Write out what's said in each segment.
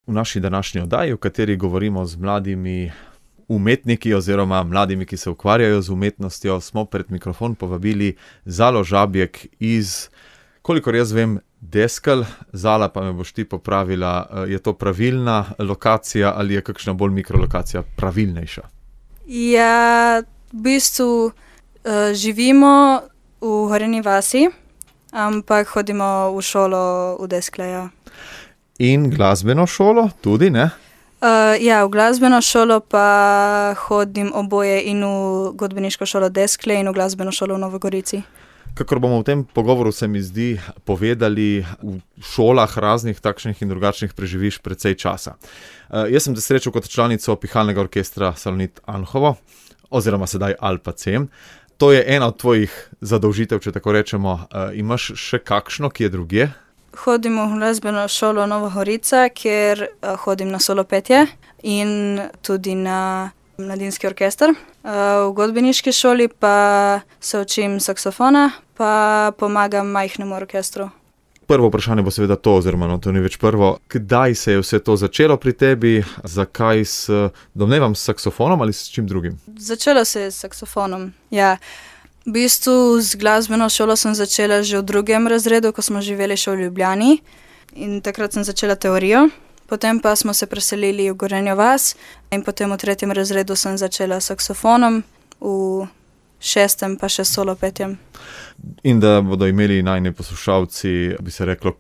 v naši današnji oddaji, v kateri govorimo z mladimi umetniki oziroma mladimi, ki se ukvarjajo z umetnostjo, smo pred mikrofon povabili Zalo Žabjek iz, kolikor jaz vem, Deskel. Zala, pa me boš ti popravila, je to pravilna lokacija ali je kakšna bolj mikrolokacija pravilnejša? Ja, v bistvu živimo v Gorenji vasi, ampak hodimo v šolo v Deskleju. In glasbeno šolo tudi, ne? Ja, v glasbeno šolo pa hodim oboje in v godbeniško šolo Deskle in v glasbeno šolo v Novi Gorici. Kakor bomo v tem pogovoru, se mi zdi, povedali, v šolah raznih takšnih in drugačnih preživiš precej časa. Jaz sem te srečal kot članico pihalnega orkestra Salonit Anhovo, oziroma sedaj Alpa Cem. To je ena od tvojih zadolžitev, če tako rečemo. Imaš še kakšno, ki je drugje? Hodim v glasbeno šolo Nova Gorica, kjer hodim na solo petje in tudi na mladinski orkester. V godbeniški šoli pa se učim saksofona, pa pomagam majhnemu orkestru. Prvo vprašanje bo seveda to, oziroma to ni več prvo. Kdaj se je vse to začelo pri tebi? Zakaj domnevam s saksofonom ali s čim drugim? Začelo se je s saksofonom, ja. V bistvu z glasbeno šolo sem začela že v 2. razredu, ko smo živeli še v Ljubljani. In takrat sem začela teorijo. Potem pa smo se preselili v Gorenjo vas in potem v 3. razredu sem začela s saksofonom, v 6. pa še solo petjem. In da bodo imeli najni poslušalci, bi se reklo,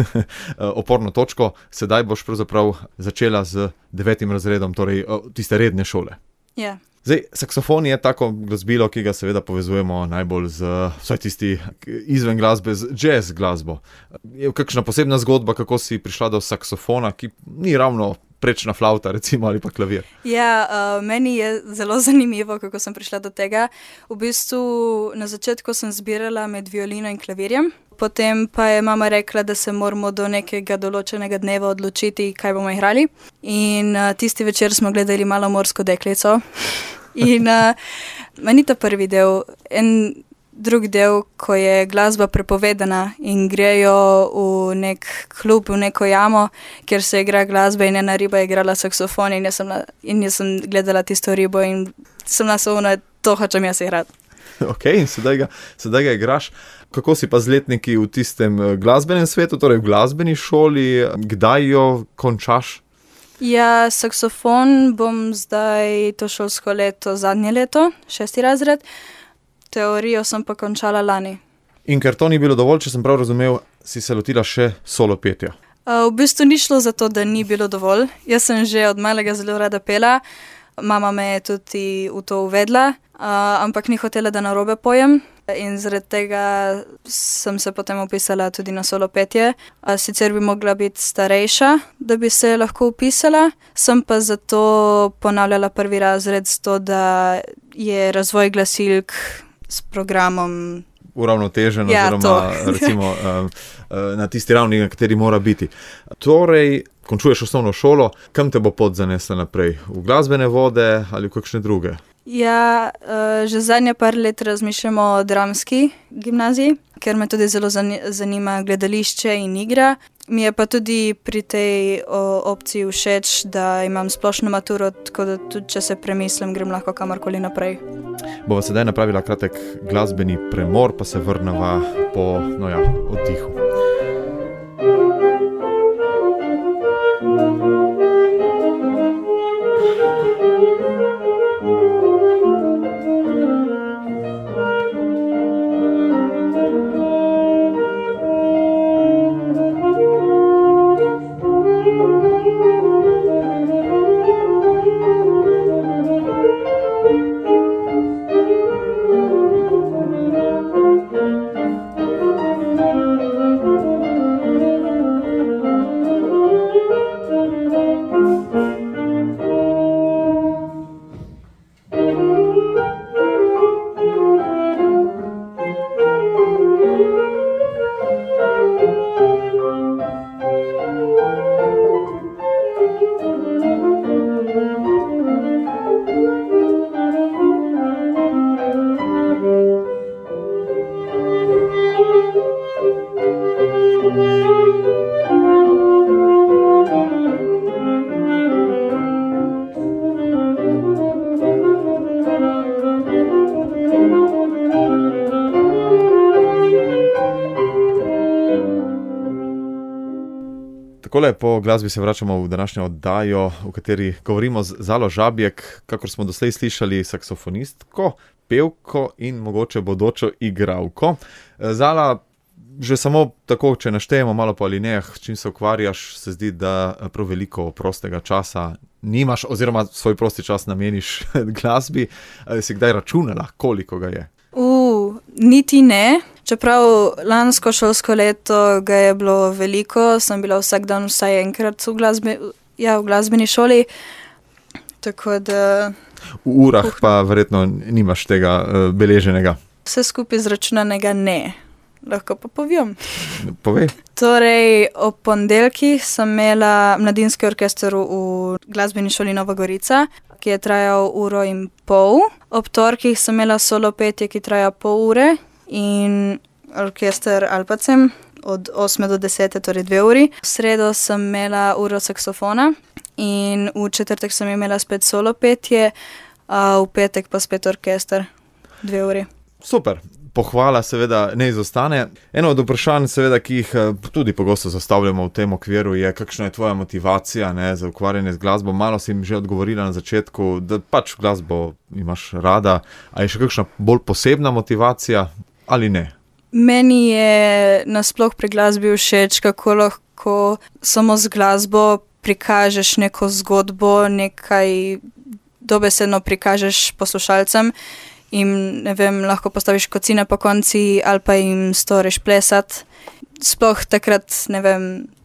oporno točko, sedaj boš pravzaprav začela z 9. razredom, torej tiste redne šole. Ja. Zdaj, saksofon je tako glasbilo, ki ga seveda povezujemo najbolj z, vsaj tisti izven glasbe, z jazz glasbo. Je kakšna posebna zgodba, kako si prišla do saksofona, ki ni ravno prečna flavta, recimo, ali pa klavir? Ja, meni je zelo zanimivo, kako sem prišla do tega. V bistvu na začetku sem zbirala med violino in klavirjem, potem pa je mama rekla, da se moramo do nekega določenega dneva odločiti, kaj bomo igrali. In tisti večer smo gledali Malo morsko deklico. In meni ta prvi del, en drug del, ko je glasba prepovedana in grejo v nek klub, v neko jamo, kjer se igra glasba in ena riba je igrala saksofon in jaz sem gledala tisto ribo in sem naslovna, to hočem jaz igrati. Ok, in sedaj ga igraš. Kako si pa z letniki v tistem glasbenem svetu, torej v glasbeni šoli, kdaj jo končaš? Ja, saksofon bom zdaj to šolsko leto, zadnje leto, 6. razred. Teorijo sem pa končala lani. In ker to ni bilo dovolj, če sem prav razumel, si se lotila še solo petja. V bistvu ni šlo za to, da ni bilo dovolj. Jaz sem že od malega zelo rada pela, mama me je tudi v to uvedla, ampak ni hotela, da narobe pojem. In zaradi tega sem se potem upisala tudi na solo petje. Sicer bi mogla biti starejša, da bi se lahko upisala, sem pa zato ponavljala 1. razred s to, da je razvoj glasilk s programom uravnotežen, ja, oziroma recimo na tisti ravni, na kateri mora biti. Torej, končuješ osnovno šolo, kam te bo pot zanesla naprej? V glasbene vode ali v kakšne druge? Ja, že zadnje par let razmišljamo o dramski gimnaziji, ker me tudi zelo zanima gledališče in igra. Mi je pa tudi pri tej opciji všeč, da imam splošno maturo, tako da tudi če se premislim, grem lahko kamorkoli naprej. Bova sedaj napravila kratek glasbeni premor, pa se vrneva po, oddihu. Takole po glasbi se vračamo v današnjo oddajo, v kateri govorimo z Zalo Žabjek, kakor smo doslej slišali, saksofonistko, pevko in mogoče bodočo igralko. Zala, že samo tako, če naštejemo malo po alinejah, s čim se ukvarjaš, se zdi, da prav veliko prostega časa nimaš, oziroma svoj prosti čas nameniš glasbi. Si kdaj računala, koliko ga je? Niti ne. Čeprav lansko šolsko leto ga je bilo veliko, sem bila vsak dan vsaj enkrat v glasbeni šoli. Tako da... V urah pa verjetno nimaš tega beleženega. Vse skupaj izračunanega ne. Lahko pa povem. Povej. Torej, ob ponedeljkih sem imela mladinski orkester v glasbeni šoli Nova Gorica, ki je trajal 1,5 ure. Ob torkih sem imela solo petje, ki traja pol ure, in orkester Alpacem od 8 do 10, torej 2 uri. V sredo sem imela uro saksofona in v četrtek sem imela spet solo petje, a v petek pa spet orkester 2 uri. Super. Pohvala seveda ne izostane. Eno od vprašanj seveda, ki jih tudi pogosto zastavljamo v tem okviru, je, kakšna je tvoja motivacija, ne, za ukvarjanje z glasbo. Malo si jim že odgovorila na začetku, da pač glasbo imaš rada. A je še kakšna bolj posebna motivacija ali ne? Meni je nasploh pri glasbi všeč, kako lahko samo z glasbo prikažeš neko zgodbo, nekaj dobesedno prikažeš poslušalcem. In ne vem, lahko postaviš kocine po konci ali pa jim storiš plesati. Sploh takrat, ne vem,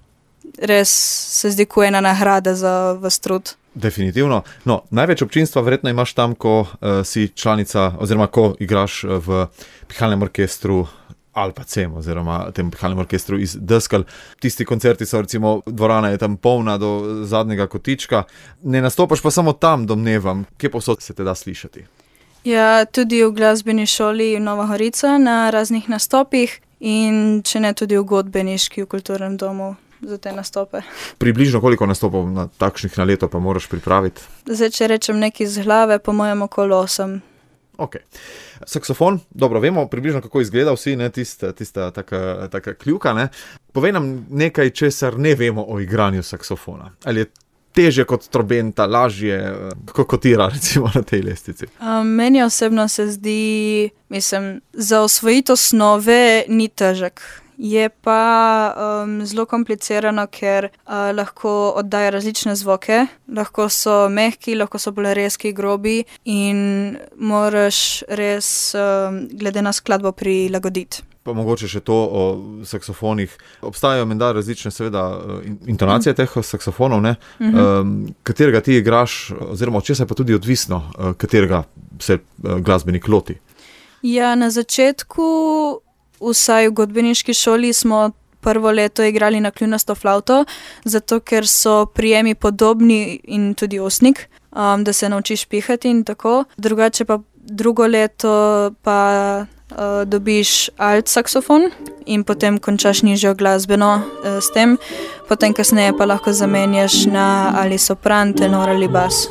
res se zdi kot ena nagrada za vas trud. Definitivno. No, največ občinstva verjetno imaš tam, ko si članica oziroma ko igraš v pihalnem orkestru Alpacem oziroma tem pihalnem orkestru iz Deskal. Tisti koncerti so, recimo, dvorana je tam polna do zadnjega kotička. Ne nastopaš pa samo tam, domnevam. Kje povsod se te da slišati? Ja, tudi v glasbeni šoli Nova Gorica na raznih nastopih in če ne tudi v godbeniški, v kulturnem domu za te nastope. Približno koliko nastopov na takšnih na leto pa moraš pripraviti? Zdaj, če rečem nekaj z glave, po mojem okoli 8. Ok. Saksofon, dobro, vemo približno, kako izgleda, vsi, ne, tista taka kljuka, ne. Povej nam nekaj, česar ne vemo o igranju saksofona. Ali je težje kot trobenta, lažje, kako kotira recimo na tej lestvici? Meni osebno se zdi, za osvojiti osnove ni težek. Je pa zelo komplicirano, ker lahko oddaja različne zvoke, lahko so mehki, lahko so bolj rezki, grobi in moraš res glede na skladbo prilagoditi. Pa mogoče še to o saksofonih. Obstajajo menda različne seveda intonacije teh saksofonov, ne? Katerega ti igraš, oziroma od česa je pa tudi odvisno, katerega se glasbenik loti? Ja, na začetku, vsaj v godbeniški šoli, smo prvo leto igrali na kljunasto flavto, zato ker so prijemi podobni in tudi osnik, da se naučiš pihati in tako. Drugače pa drugo leto pa dobiš alt saksofon in potem končaš nižjo glasbeno s tem. Potem kasneje pa lahko zamenjaš na ali sopran, tenor ali bas.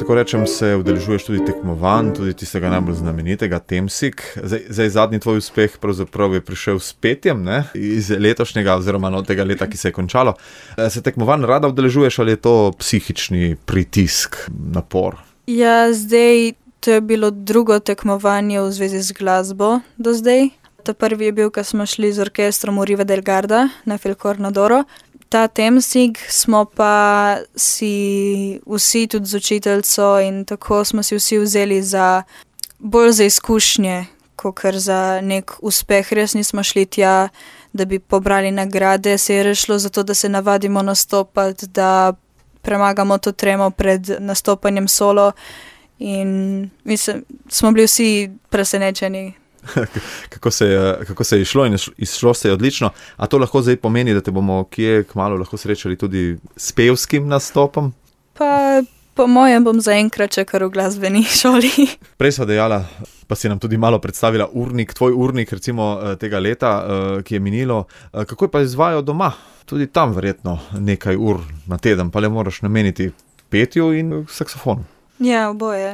če tako rečem, se udeležuješ tudi tekmovanj, tudi tistega najbolj znamenitega, Temsig. Zdaj zadnji tvoj uspeh pravzaprav je prišel s petjem, ne? Iz letošnjega oziroma tega leta, ki se je končalo. Se tekmovanj rada udeležuješ ali je to psihični pritisk, napor? Ja, zdaj to je bilo drugo tekmovanje v zvezi z glasbo do zdaj. Ta prvi je bil, ko smo šli z orkestrom v Riva del Garda na Falcon d'Oro. Ta Temsig smo pa si vsi tudi z učiteljico in tako smo si vsi vzeli bolj za izkušnje, kakor za nek uspeh. Res nismo šli tja, da bi pobrali nagrade, se je rešlo za to, da se navadimo nastopati, da premagamo to tremo pred nastopanjem solo in mislim, smo bili vsi presenečeni. Kako se je išlo in izšlo se je odlično. A to lahko zdaj pomeni, da te bomo kje kmalu lahko srečali tudi s pevskim nastopom? Pa po mojem bom zaenkrat čakal v glasbeni šoli. Prej sva dejala, pa si nam tudi malo predstavila urnik, tvoj urnik recimo tega leta, ki je minilo. Kako je pa izvajal doma? Tudi tam verjetno nekaj ur na teden, pa le moraš nameniti petju in saksofonu. Ja, oboje.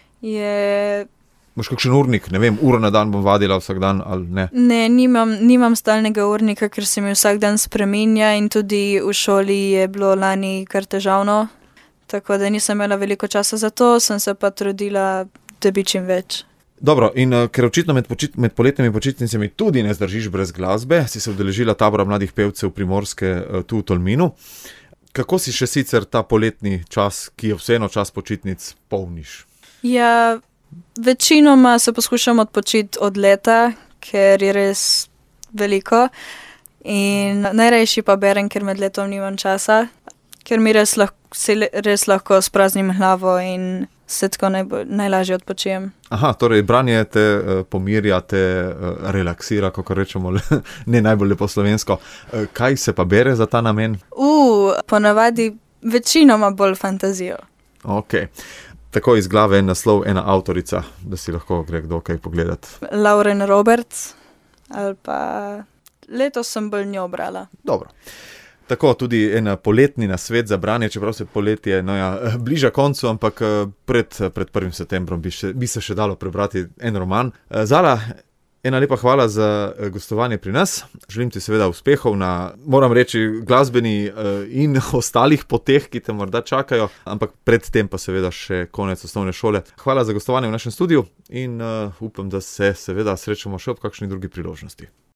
Imaš kakšen urnik, ne vem, uro na dan bom vadila vsak dan ali ne? Ne, nimam stalnega urnika, ker se mi vsak dan spreminja in tudi v šoli je bilo lani kar težavno, tako da nisem imela veliko časa za to, sem se pa trudila, da bi čim več. Dobro, in ker očitno med poletnimi počitnicami tudi ne zdržiš brez glasbe, si se udeležila tabora mladih pevcev Primorske tu v Tolminu. Kako si še sicer ta poletni čas, ki je vseeno čas počitnic, polniš? Ja, večinoma se poskušam odpočiti od leta, ker je res veliko in najrajši pa berem, ker med letom nimam časa, ker mi res lahko spraznim glavo in se tako najlažje odpočijem. Aha, torej branje te pomirja, te relaksira, kako rečemo, ne najbolj lepo slovensko. Kaj se pa bere za ta namen? Ponavadi večinoma bolj fantazijo. Ok. Tako iz glave en naslov, ena avtorica, da si lahko gre kdo kaj pogledati. Lauren Roberts ali pa letos sem bolj njo brala. Dobro. Tako tudi en poletni nasvet za branje, čeprav se poletje bliža koncu, ampak pred 1. septembrom bi se še dalo prebrati en roman. Zala, ena lepa hvala za gostovanje pri nas. Želim ti seveda uspehov na, moram reči, glasbeni in ostalih poteh, ki te morda čakajo, ampak predtem pa seveda še konec osnovne šole. Hvala za gostovanje v našem studiu in upam, da se seveda srečamo še ob kakšni drugi priložnosti.